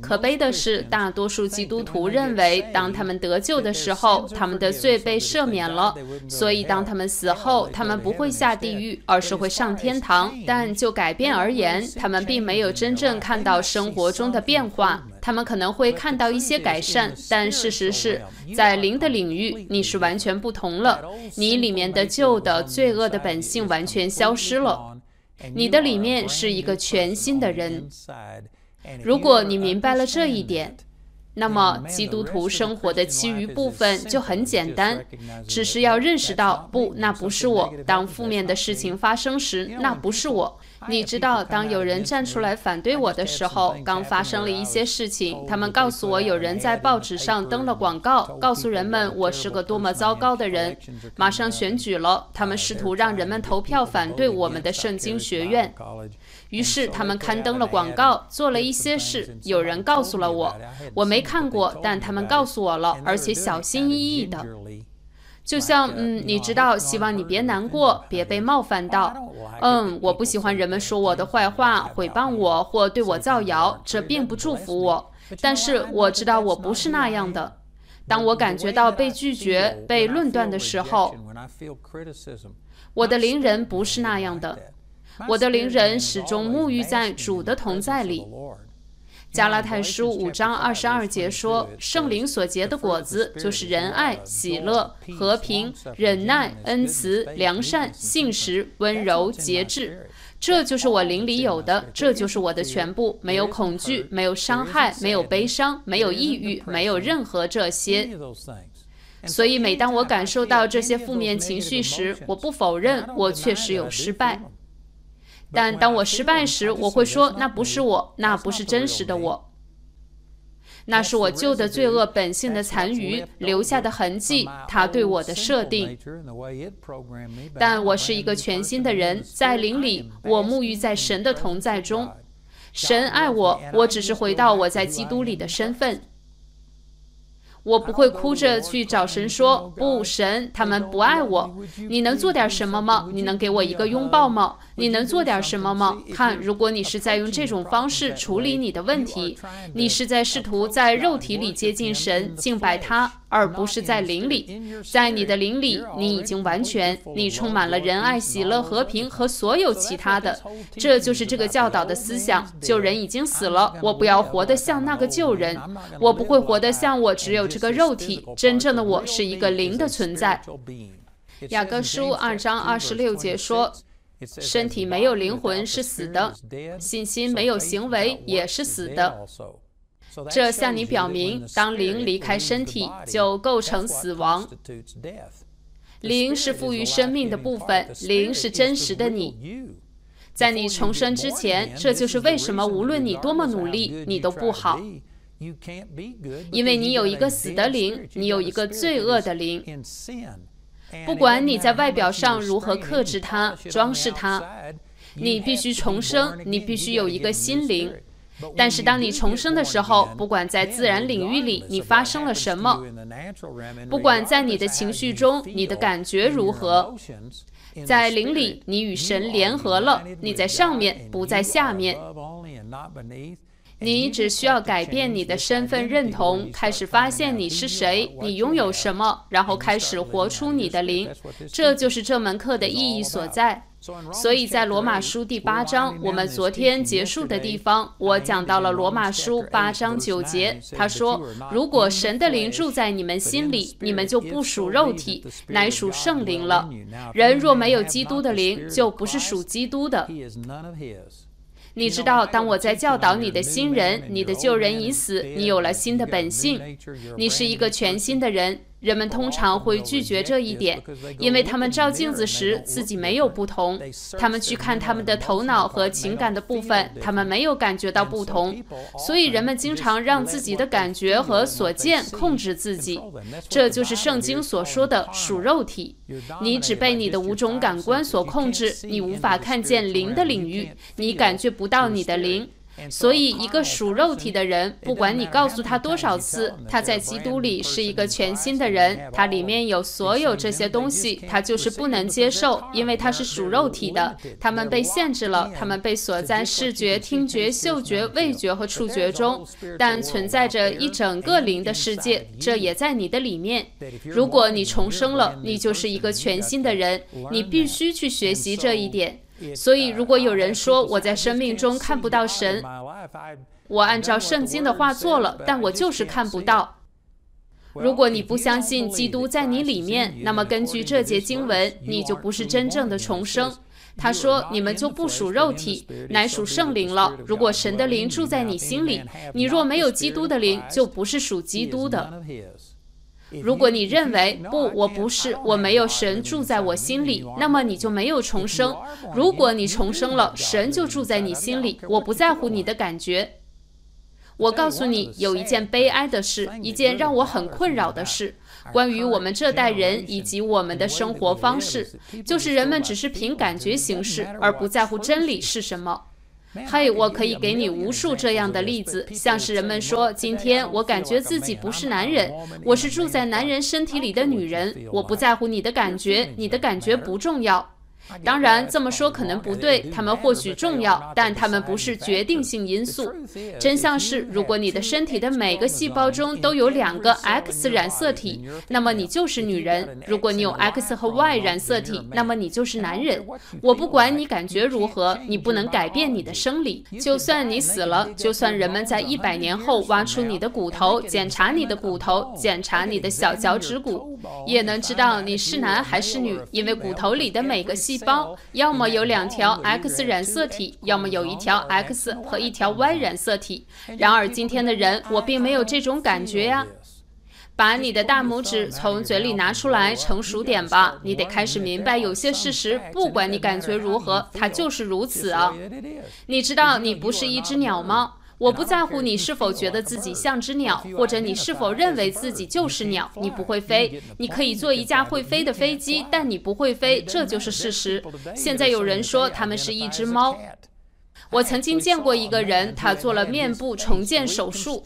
可悲的是，大多数基督徒认为，当他们得救的时候，他们的罪被赦免了，所以当他们死后，他们不会下地狱，而是会上天堂。但就改变而言，他们并没有真正看到生活中的变化。他们可能会看到一些改善，但事实是，在灵的领域，你是完全不同了。你里面的旧的罪恶的本性完全消失了，你的里面是一个全新的人。如果你明白了这一点，那么基督徒生活的其余部分就很简单，只是要认识到，不，那不是我。当负面的事情发生时，那不是我。你知道，当有人站出来反对我的时候，刚发生了一些事情，他们告诉我有人在报纸上登了广告，告诉人们我是个多么糟糕的人。马上选举了，他们试图让人们投票反对我们的圣经学院。于是他们刊登了广告，做了一些事。有人告诉了我，我没看过，但他们告诉我了，而且小心翼翼的。就像你知道，希望你别难过，别被冒犯到。我不喜欢人们说我的坏话，毁谤我或对我造谣，这并不祝福我。但是我知道我不是那样的。当我感觉到被拒绝、被论断的时候，我的灵人不是那样的。我的灵人始终沐浴在主的同在里。加拉太书5章22节说，圣灵所结的果子就是仁爱、喜乐、和平、忍耐、恩慈、良善、信实、温柔、节制。这就是我灵里有的，这就是我的全部，没有恐惧，没有伤害，没有悲伤，没有抑郁，没有任何这些。所以每当我感受到这些负面情绪时，我不否认我确实有失败。但当我失败时，我会说，那不是我，那不是真实的我，那是我旧的罪恶本性的残余留下的痕迹，它对我的设定。但我是一个全新的人，在灵里，我沐浴在神的同在中。神爱我，我只是回到我在基督里的身份。我不会哭着去找神说，不，神，他们不爱我。你能做点什么吗？你能给我一个拥抱吗？你能做点什么吗？看，如果你是在用这种方式处理你的问题，你是在试图在肉体里接近神，敬拜他，而不是在灵里。在你的灵里，你已经完全，你充满了仁爱、喜乐、和平和所有其他的。这就是这个教导的思想。旧人已经死了，我不要活得像那个旧人，我不会活得像我只有这个肉体，真正的我是一个灵的存在。雅各书2章26节说，身体没有灵魂是死的，信心没有行为也是死的。这向你表明，当灵离开身体，就构成死亡。灵是赋予生命的部分，灵是真实的你。在你重生之前，这就是为什么无论你多么努力，你都不好。因为你有一个死的灵，你有一个罪恶的灵。不管你在外表上如何克制它、装饰它，你必须重生，你必须有一个心灵。但是当你重生的时候，不管在自然领域里你发生了什么，不管在你的情绪中你的感觉如何，在灵里你与神联合了，你在上面，不在下面。你只需要改变你的身份认同，开始发现你是谁，你拥有什么，然后开始活出你的灵。这就是这门课的意义所在。所以在罗马书第8章，我们昨天结束的地方，我讲到了罗马书8章9节。他说，如果神的灵住在你们心里，你们就不属肉体，乃属圣灵了。人若没有基督的灵，就不是属基督的。你知道，当我在教导你的新人，你的旧人已死，你有了新的本性，你是一个全新的人。人们通常会拒绝这一点，因为他们照镜子时自己没有不同。他们去看他们的头脑和情感的部分，他们没有感觉到不同。所以人们经常让自己的感觉和所见控制自己。这就是圣经所说的属肉体。你只被你的5种感官所控制，你无法看见灵的领域，你感觉不到你的灵。 所以一个属肉体的人，不管你告诉他多少次，他在基督里是一个全新的人，他里面有所有这些东西，他就是不能接受，因为他是属肉体的，他们被限制了，他们被锁在视觉、听觉、嗅觉、味觉和触觉中，但存在着一整个灵的世界，这也在你的里面。如果你重生了，你就是一个全新的人，你必须去学习这一点。所以如果有人说我在生命中看不到神，我按照圣经的话做了，但我就是看不到。如果你不相信基督在你里面，那么根据这节经文，你就不是真正的重生。他说你们就不属肉体，乃属圣灵了。如果神的灵住在你心里，你若没有基督的灵，就不是属基督的。如果你认为不，我不是，我没有神住在我心里，那么你就没有重生。如果你重生了，神就住在你心里，我不在乎你的感觉。我告诉你，有一件悲哀的事，一件让我很困扰的事，关于我们这代人以及我们的生活方式，就是人们只是凭感觉行事，而不在乎真理是什么。嘿，我可以给你无数这样的例子，像是人们说，今天我感觉自己不是男人，我是住在男人身体里的女人，我不在乎你的感觉，你的感觉不重要。当然，这么说可能不对，它们或许重要，但它们不是决定性因素。真相是，如果你的身体的每个细胞中都有2个 X 染色体，那么你就是女人；如果你有 X 和 Y 染色体，那么你就是男人。我不管你感觉如何，你不能改变你的生理。就算你死了，就算人们在100年后挖出你的骨头，检查你的骨头，检查你的小脚趾骨，也能知道你是男还是女，因为骨头里的每个细胞要么有2条 X 染色体，要么有1条 X 和1条 Y 染色体。然而今天的人，我并没有这种感觉呀。把你的大拇指从嘴里拿出来，成熟点吧。你得开始明白，有些事实，不管你感觉如何，它就是如此啊。你知道你不是一只鸟吗？我不在乎你是否觉得自己像只鸟，或者你是否认为自己就是鸟。你不会飞，你可以坐一架会飞的飞机，但你不会飞，这就是事实。现在有人说他们是一只猫。我曾经见过一个人，他做了面部重建手术，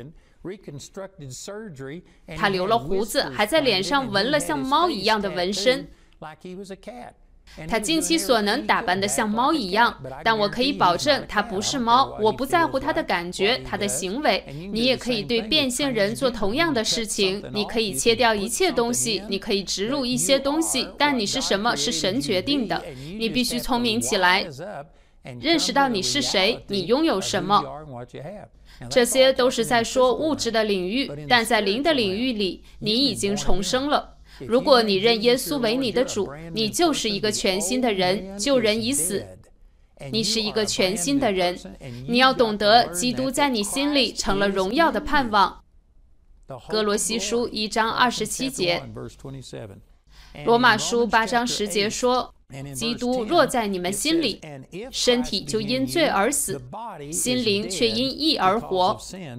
他留了胡子，还在脸上纹了像猫一样的纹身。他尽其所能打扮得像猫一样，但我可以保证他不是猫。我不在乎他的感觉，他的行为。你也可以对变性人做同样的事情，你可以切掉一切东西，你可以植入一些东西，但你是什么是神决定的。你必须聪明起来，认识到你是谁，你拥有什么。这些都是在说物质的领域，但在灵的领域里，你已经重生了。如果你认耶稣为你的主，你就是一个全新的人，旧人已死，你是一个全新的人。你要懂得，基督在你心里成了荣耀的盼望。哥罗西书1章27节，罗马书8章10节说，基督若在你们心里，身体就因罪而死，心灵却因义而活。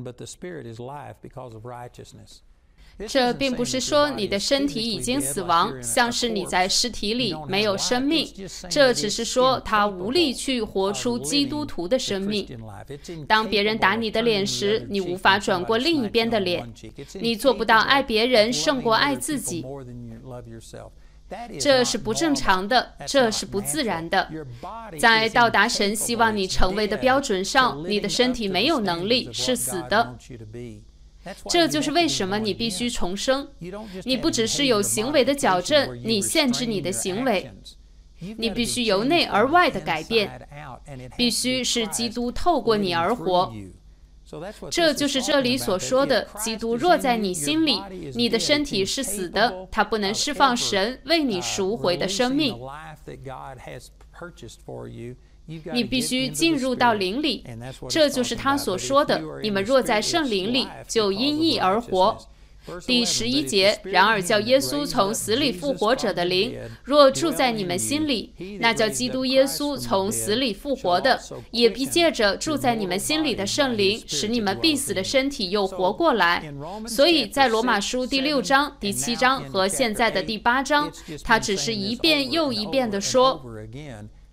这并不是说你的身体已经死亡，像是你在尸体里没有生命，这只是说他无力去活出基督徒的生命。当别人打你的脸时，你无法转过另一边的脸，你做不到爱别人胜过爱自己。这是不正常的，这是不自然的。在到达神希望你成为的标准上，你的身体没有能力，是死的。这就是为什么你必须重生。你不只是有行为的矫正，你限制你的行为，你必须由内而外的改变，必须是基督透过你而活。这就是这里所说的，基督若在你心里，你的身体是死的，它不能释放神为你赎回的生命。你必须进入到灵里，这就是他所说的，你们若在圣灵里，就因义而活。第11节，然而叫耶稣从死里复活者的灵，若住在你们心里，那叫基督耶稣从死里复活的，也必借着住在你们心里的圣灵，使你们必死的身体又活过来。所以在罗马书第6章、第7章和现在的第8章，他只是一遍又一遍地说，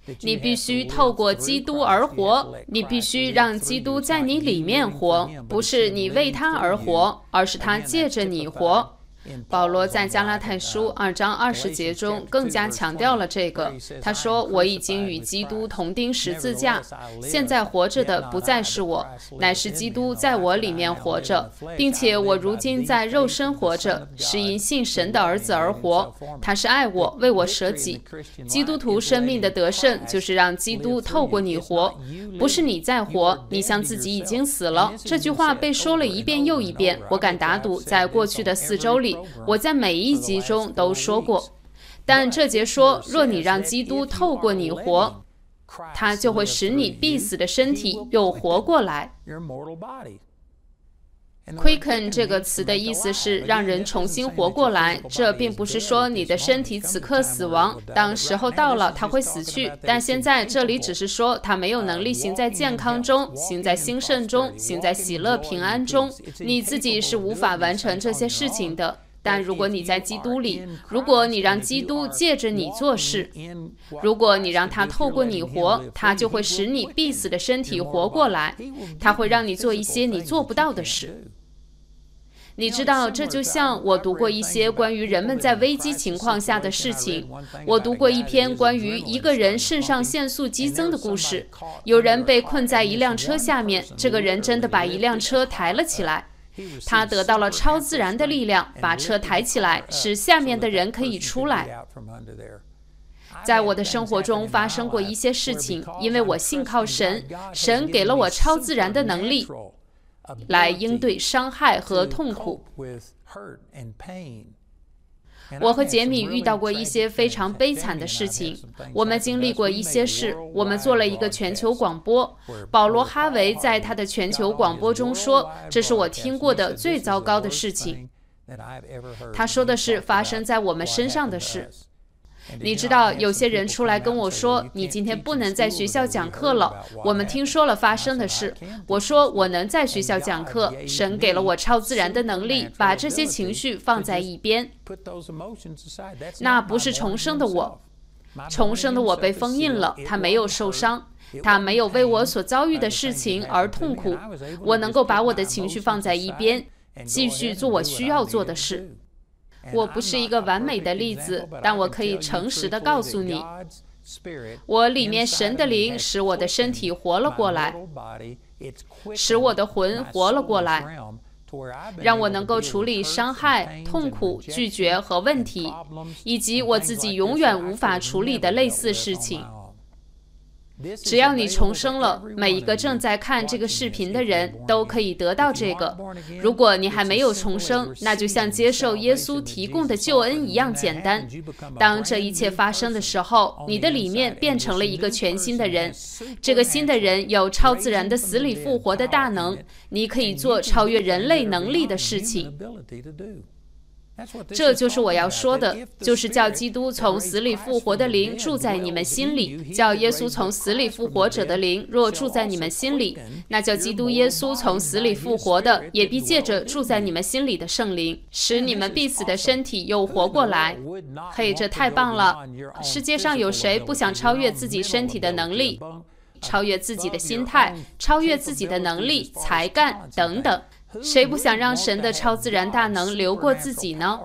你必须透过基督而活，你必须让基督在你里面活，不是你为他而活，而是他借着你活。保罗在加拉太书2章20节中更加强调了这个。他说：“我已经与基督同钉十字架，现在活着的不再是我，乃是基督在我里面活着，并且我如今在肉身活着，是因信神的儿子而活。他是爱我，为我舍己。基督徒生命的得胜，就是让基督透过你活，不是你在活，你像自己已经死了。”这句话被说了一遍又一遍，我敢打赌，在过去的4周里，我在每一集中都说过。但这节说，若你让基督透过你活，他就会使你必死的身体又活过来。Quicken 这个词的意思是让人重新活过来，这并不是说你的身体此刻死亡，当时候到了它会死去，但现在这里只是说它没有能力行在健康中，行在兴盛中，行在喜乐平安中，你自己是无法完成这些事情的。但如果你在基督里，如果你让基督借着你做事，如果你让他透过你活，他就会使你必死的身体活过来，他会让你做一些你做不到的事。你知道，这就像我读过一些关于人们在危机情况下的事情。我读过一篇关于一个人肾上腺素激增的故事，有人被困在一辆车下面，这个人真的把一辆车抬了起来。他得到了超自然的力量，把车抬起来，使下面的人可以出来。在我的生活中发生过一些事情，因为我信靠神，神给了我超自然的能力，来应对伤害和痛苦。我和杰米遇到过一些非常悲惨的事情，我们经历过一些事，我们做了一个全球广播。保罗·哈维在他的全球广播中说，这是我听过的最糟糕的事情。他说的是发生在我们身上的事。你知道，有些人出来跟我说，你今天不能在学校讲课了，我们听说了发生的事。我说我能在学校讲课，神给了我超自然的能力，把这些情绪放在一边。那不是重生的我，重生的我被封印了，他没有受伤，他没有为我所遭遇的事情而痛苦。我能够把我的情绪放在一边，继续做我需要做的事。我不是一个完美的例子，但我可以诚实地告诉你，我里面神的灵使我的身体活了过来，使我的魂活了过来，让我能够处理伤害、痛苦、拒绝和问题，以及我自己永远无法处理的类似事情。只要你重生了，每一个正在看这个视频的人都可以得到这个。如果你还没有重生，那就像接受耶稣提供的救恩一样简单。当这一切发生的时候，你的里面变成了一个全新的人。这个新的人有超自然的死里复活的大能，你可以做超越人类能力的事情。这就是我要说的，就是叫基督从死里复活的灵住在你们心里，叫耶稣从死里复活者的灵若住在你们心里，那叫基督耶稣从死里复活的，也必借着住在你们心里的圣灵，使你们必死的身体又活过来。嘿，这太棒了！世界上有谁不想超越自己身体的能力，超越自己的心态，超越自己的能力、才干等等？谁不想让神的超自然大能流过自己呢？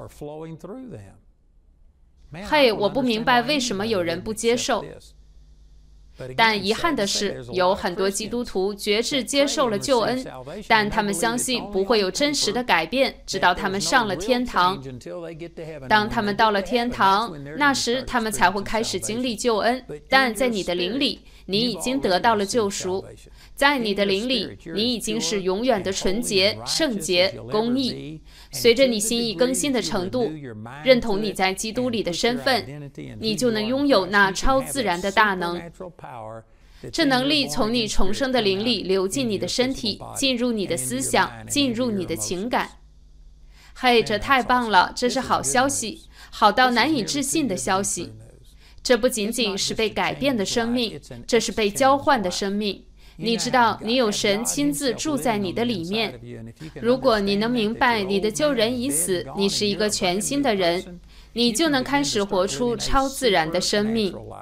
嘿，我不明白为什么有人不接受。但遗憾的是，有很多基督徒决志接受了救恩，但他们相信不会有真实的改变，直到他们上了天堂。当他们到了天堂，那时他们才会开始经历救恩。但在你的灵里，你已经得到了救赎。在你的灵里，你已经是永远的纯洁、圣洁、公义。随着你心意更新的程度，认同你在基督里的身份，你就能拥有那超自然的大能。这能力从你重生的灵里流进你的身体，进入你的思想，进入你的情感。嘿，这太棒了！这是好消息，好到难以置信的消息。这不仅仅是被改变的生命，这是被交换的生命。你知道，你有神亲自住在你的里面。如果你能明白你的旧人已死，你是一个全新的人，你就能开始活出超自然的生命。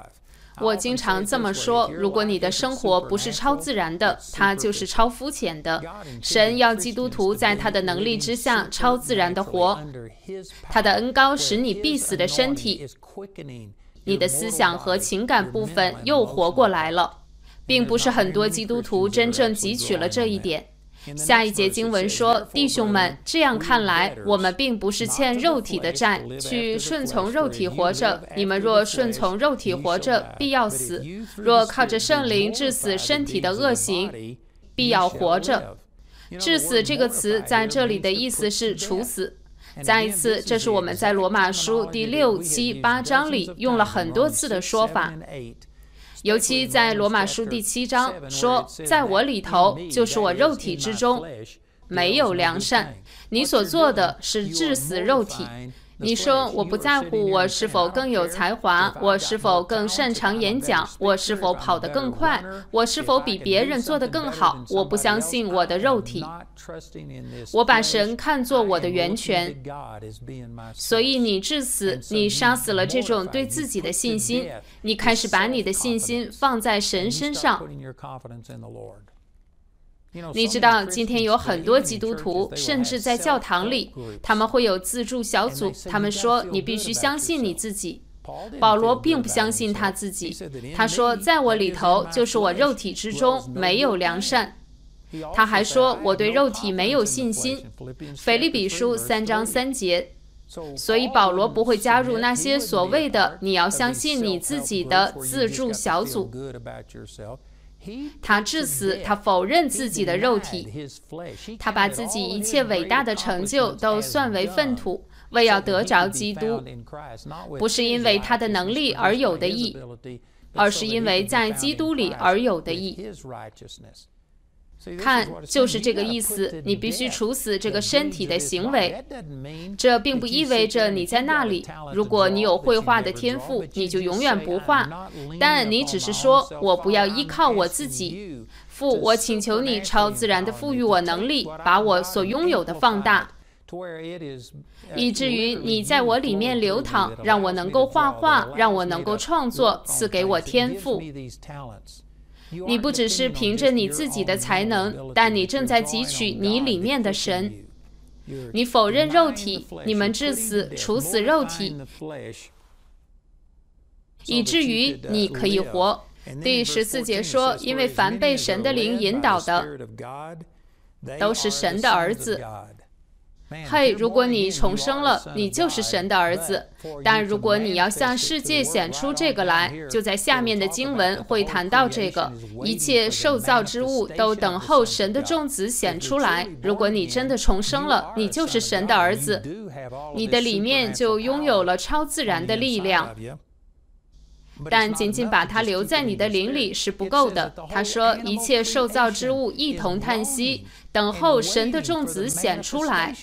我经常这么说，如果你的生活不是超自然的，它就是超肤浅的。神要基督徒在他的能力之下超自然的活，他的恩膏使你必死的身体，你的思想和情感部分又活过来了，并不是很多基督徒真正汲取了这一点。下一节经文说，弟兄们，这样看来，我们并不是欠肉体的债，去顺从肉体活着。你们若顺从肉体活着，必要死；若靠着圣灵治死身体的恶行，必要活着。治死这个词在这里的意思是处死。再一次，这是我们在罗马书第6、7、8章里用了很多次的说法。尤其在罗马书第7章说，在我里头，就是我肉体之中，没有良善。你所做的是治死肉体。你说我不在乎我是否更有才华，我是否更擅长演讲，我是否跑得更快，我是否比别人做得更好，我不相信我的肉体。我把神看作我的源泉，所以你至死，你杀死了这种对自己的信心，你开始把你的信心放在神身上。你知道，今天有很多基督徒，甚至在教堂里，他们会有自助小组，他们说你必须相信你自己。保罗并不相信他自己，他说在我里头，就是我肉体之中没有良善。他还说我对肉体没有信心，腓立比书3章3节。所以保罗不会加入那些所谓的你要相信你自己的自助小组。他至死，他否认自己的肉体，他把自己一切伟大的成就都算为粪土，为要得着基督，不是因为他的能力而有的义，而是因为在基督里而有的义。看，就是这个意思，你必须处死这个身体的行为。这并不意味着你在那里，如果你有绘画的天赋，你就永远不画，但你只是说，我不要依靠我自己。父，我请求你超自然地赋予我能力，把我所拥有的放大，以至于你在我里面流淌，让我能够画画，让我能够创作，赐给我天赋。你不只是凭着你自己的才能，但你正在汲取你里面的神。你否认肉体，你们至死，处死肉体，以至于你可以活。第14节说，因为凡被神的灵引导的，都是神的儿子。嘿，如果你重生了，你就是神的儿子。但如果你要向世界显出这个来，就在下面的经文会谈到这个。一切受造之物都等候神的众子显出来。如果你真的重生了，你就是神的儿子，你的里面就拥有了超自然的力量。但仅仅把它留在你的灵里是不够的。他说，一切受造之物一同叹息，等候神的众子显出来。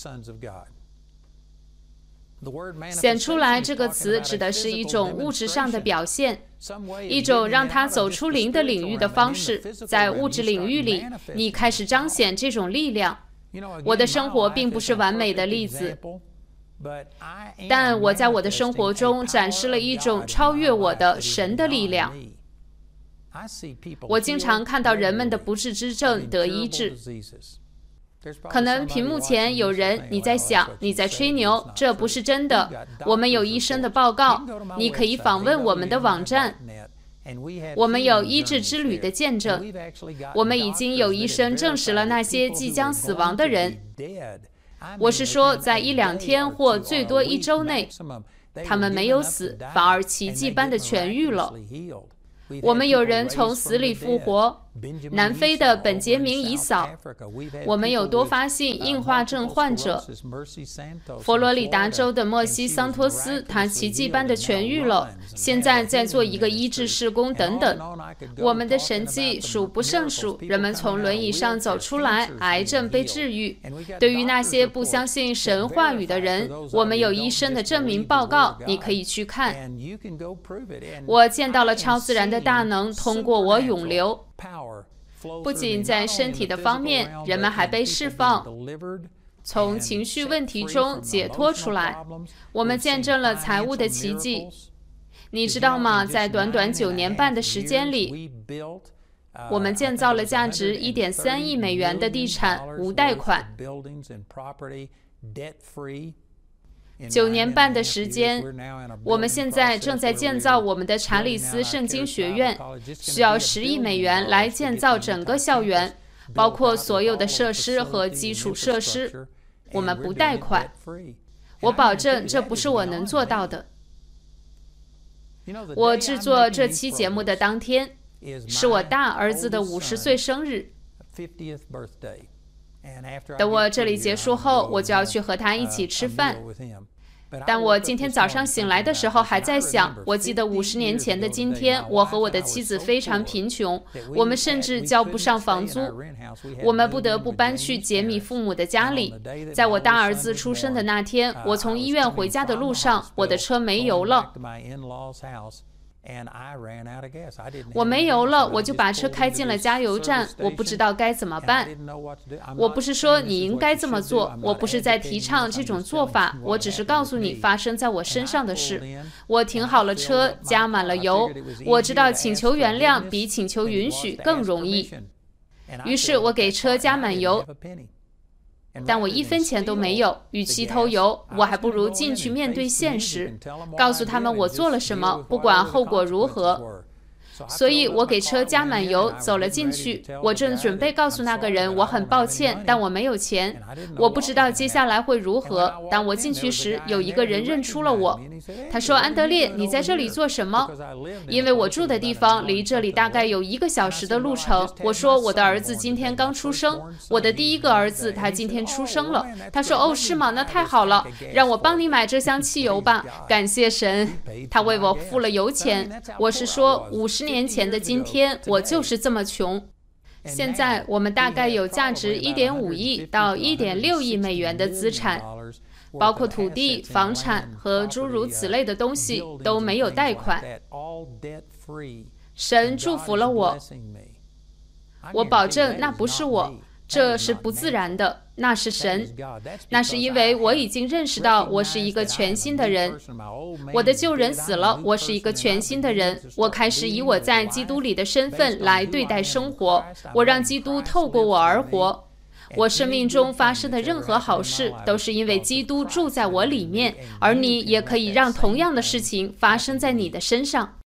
显出来这个词指的是一种物质上的表现，一种让他走出灵的领域的方式。在物质领域里，你开始彰显这种力量。我的生活并不是完美的例子，但我在我的生活中展示了一种超越我的神的力量。我经常看到人们的不治之症得医治。可能屏幕前有人，你在想，你在吹牛，这不是真的。我们有医生的报告，你可以访问我们的网站。我们有医治之旅的见证，我们已经有医生证实了那些即将死亡的人。我是说，在1、2天或最多1周内，他们没有死，反而奇迹般的痊愈了。我们有人从死里复活，南非的本杰明以扫，我们有多发性硬化症患者，佛罗里达州的莫西桑托斯，他奇迹般的痊愈了，现在在做一个医治事工等等。我们的神迹数不胜数，人们从轮椅上走出来，癌症被治愈。对于那些不相信神话语的人，我们有医生的证明报告，你可以去看。我见到了超自然的大能通过我涌流，不仅在身体的方面，人们还被释放，从情绪问题中解脱出来。我们见证了财务的奇迹， 你知道吗？在短短9年半的时间里，我们建造了价值1.3亿美元的地产，无贷款。9年半的时间，我们现在正在建造我们的查理斯圣经学院，需要10亿美元来建造整个校园，包括所有的设施和基础设施。我们不贷款，我保证这不是我能做到的。我制作这期节目的当天，是我大儿子的50岁生日。等我这里结束后，我就要去和他一起吃饭。但我今天早上醒来的时候还在想，我记得50年前的今天，我和我的妻子非常贫穷，我们甚至交不上房租，我们不得不搬去杰米父母的家里。在我大儿子出生的那天，我从医院回家的路上，我的车没油了。我没油了，我就把车开进了加油站，我不知道该怎么办。我不是说你应该这么做，我不是在提倡这种做法，我只是告诉你发生在我身上的事。我停好了车，加满了油，我知道请求原谅比请求允许更容易。于是我给车加满油，但我1分钱都没有，与其偷油，我还不如进去面对现实，告诉他们我做了什么，不管后果如何。所以我给车加满油，走了进去。我正准备告诉那个人我很抱歉，但我没有钱，我不知道接下来会如何。当我进去时，有一个人认出了我，他说：“安德烈，你在这里做什么？”因为我住的地方离这里大概有1个小时的路程。我说：“我的儿子今天刚出生，我的第1个儿子，他今天出生了。”他说：“哦，是吗？那太好了，让我帮你买这箱汽油吧。”感谢神，他为我付了油钱。我是说，50年前的今天，我就是这么穷。现在我们大概有价值1.5亿到1.6亿美元的资产，包括土地、房产和诸如此类的东西都没有贷款。神祝福了我，我保证那不是我，这是不自然的，那是神。那是因为我已经认识到我是一个全新的人，我的旧人死了，我是一个全新的人。我开始以我在基督里的身份来对待生活，我让基督透过我而活。我生命中发生的任何好事都是因为基督住在我里面，而你也可以让同样的事情发生在你的身上。